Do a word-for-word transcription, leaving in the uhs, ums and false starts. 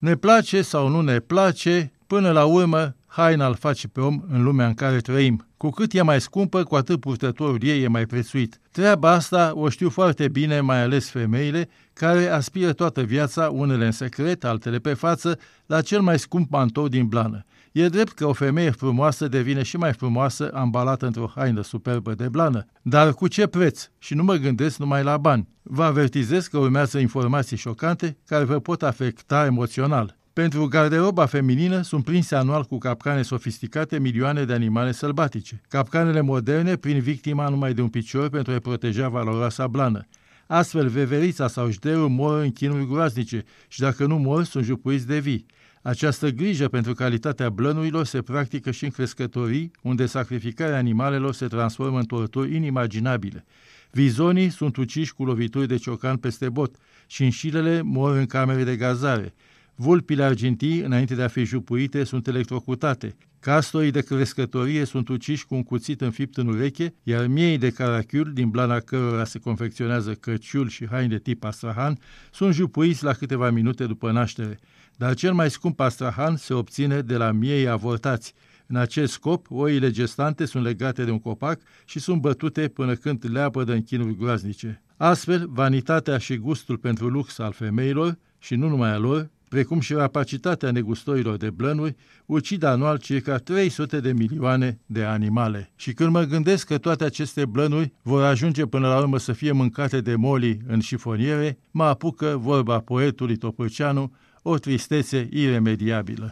Ne place sau nu ne place, până la urmă, haina îl face pe om în lumea în care trăim. Cu cât e mai scumpă, cu atât purtătorul ei e mai prețuit. Treaba asta o știu foarte bine, mai ales femeile, care aspiră toată viața, unele în secret, altele pe față, la cel mai scump mantou din blană. E drept că o femeie frumoasă devine și mai frumoasă ambalată într-o haină superbă de blană. Dar cu ce preț? Și nu mă gândesc numai la bani. Vă avertizez că urmează informații șocante care vă pot afecta emoțional. Pentru garderoba feminină sunt prinse anual cu capcane sofisticate milioane de animale sălbatice. Capcanele moderne prind victima numai de un picior pentru a-i proteja valoroasa blană. Astfel, veverița sau jderul mor în chinuri groaznice și dacă nu mor, sunt jupuiți de vii. Această grijă pentru calitatea blănurilor se practică și în crescătorii, unde sacrificarea animalelor se transformă în torturi inimaginabile. Vizonii sunt uciși cu lovituri de ciocan peste bot, șinșilele mor în camere de gazare. Vulpile argintii, înainte de a fi jupuite, sunt electrocutate. Castorii de crescătorie sunt uciși cu un cuțit înfipt în ureche, iar miei de carachiul, din blana cărora se confecționează căciul și haine de tip astrahan, sunt jupuiți la câteva minute după naștere. Dar cel mai scump astrahan se obține de la miei avortați. În acest scop, oile gestante sunt legate de un copac și sunt bătute până când leapădă în chinuri groaznice. Astfel, vanitatea și gustul pentru lux al femeilor, și nu numai a lor, precum și rapacitatea negustorilor de blănuri, ucid anual circa trei sute de milioane de animale. Și când mă gândesc că toate aceste blănuri vor ajunge până la urmă să fie mâncate de moli în șifoniere, mă apucă vorba poetului Topârceanu, o tristețe iremediabilă.